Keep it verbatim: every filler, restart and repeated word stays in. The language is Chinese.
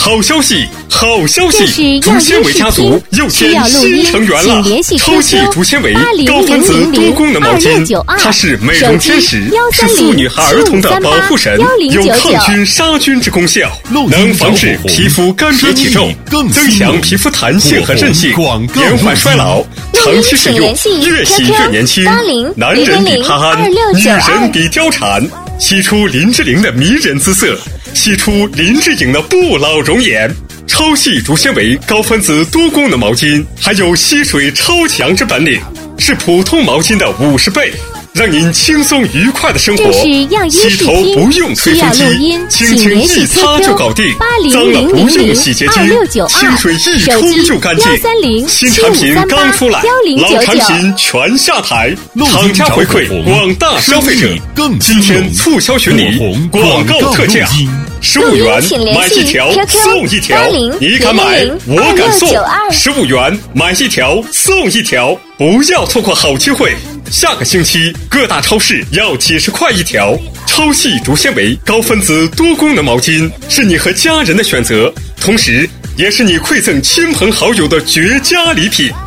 好消息，好消息！竹纤维家族又添新成员了。超细竹纤维高分子多功能毛巾，它是美容天使，是妇女和儿童的保护神，有抗菌杀菌之功效，能防止皮肤干瘪起皱，增强皮肤弹性和韧性，延缓衰老。长期使用，越洗越年轻。男人比帕安，女人比貂蝉。吸出林志玲的迷人姿色，吸出林志颖的不老容颜。超细竹纤维高分子多功能毛巾，还有吸水超强之本领，是普通毛巾的五十倍，让您轻松愉快的生活。洗头不用吹风机，轻轻一擦就搞定。脏了不用洗洁精，清水一冲就干净。新产品刚出来，老产品全下台。厂家回馈广大消费者，今天促销巡礼，广告特价，十五元买一条送一条，你敢买我敢送，十五元买一条送一条，不要错过好机会。下个星期各大超市要几十块一条，超细竹纤维高分子多功能毛巾是你和家人的选择，同时也是你馈赠亲朋好友的绝佳礼品。